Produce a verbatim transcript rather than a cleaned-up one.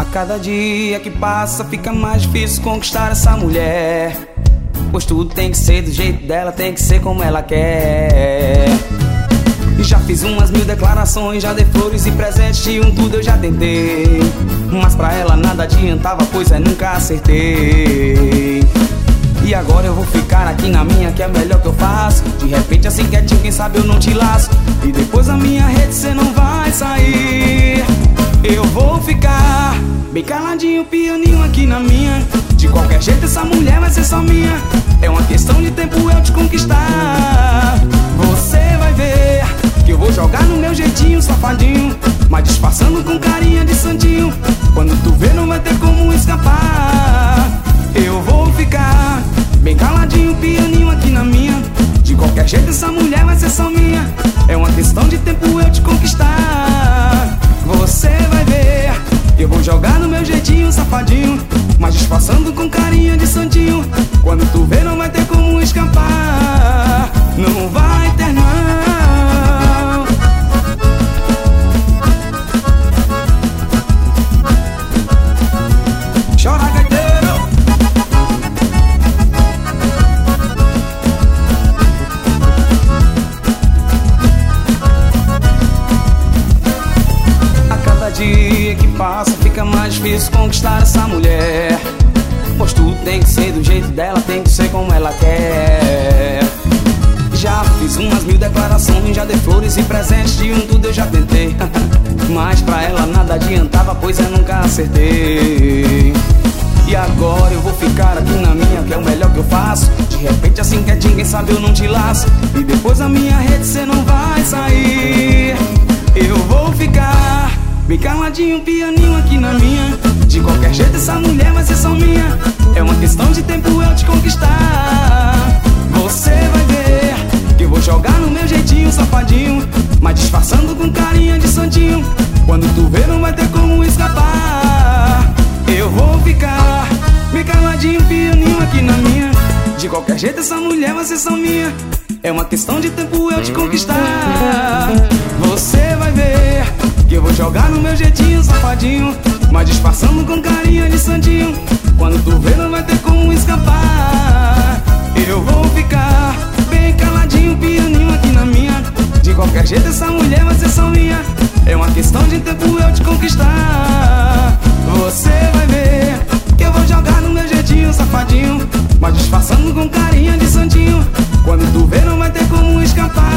Cada dia que passa fica mais difícil conquistar essa mulher, pois tudo tem que ser do jeito dela, tem que ser como ela quer. E já fiz umas mil declarações, já dei flores e presentes, de um tudo eu já tentei, mas pra ela nada adiantava, pois é, nunca acertei. E agora eu vou ficar aqui na minha, que é melhor que eu faço. De repente assim quietinho, quem sabe eu não te laço, e depois da minha rede cê não vai sair. Eu vou ficar bem caladinho, pianinho aqui na minha. De qualquer jeito essa mulher vai ser só minha, é uma questão de tempo eu te conquistar. Você vai ver que eu vou jogar no meu jeitinho safadinho, mas disfarçando com carinha de santinho. Quando tu vê não vai ter como escapar. Eu vou ficar bem caladinho, pianinho aqui na minha. De qualquer jeito essa mulher vai ser só minha, é uma questão de tempo eu te conquistar. Você vai ver que eu vou jogar no meu jeitinho safadinho, mas disfarçando com carinha de santinho. Quando tu vê não vai ter como escapar, não vai ter não. Chora gaiteiro. A cada dia que passa fica mais difícil conquistar essa mulher, pois tudo tem que ser do jeito dela, tem que ser como ela quer. Já fiz umas mil declarações, já dei flores e presentes, de um tudo eu já tentei, mas pra ela nada adiantava, pois eu nunca acertei. E agora eu vou ficar aqui na minha, que é o melhor que eu faço. De repente assim quietinho, quem sabe eu não te laço, e depois da minha rede cê não vai sair. Eu vou ficar bem caladinho, pianinho aqui na minha. De qualquer jeito essa mulher vai ser só minha, é uma questão de tempo eu te conquistar. Você vai ver que eu vou jogar no meu jeitinho safadinho, mas disfarçando com carinha de santinho. Quando tu vê não vai ter como escapar. Eu vou ficar bem caladinho, pianinho aqui na minha. De qualquer jeito essa mulher vai ser só minha, é uma questão de tempo eu te conquistar. Você vai ver que eu vou jogar no meu jeitinho safadinho, mas disfarçando com carinha de santinho. Quando tu vê não vai ter como escapar. Eu vou ficar bem caladinho, pianinho aqui na minha. De qualquer jeito essa mulher vai ser só minha, é uma questão de tempo eu te conquistar. Você vai ver que eu vou jogar no meu jeitinho safadinho, mas disfarçando com carinha de santinho. Quando tu vê não vai ter como escapar.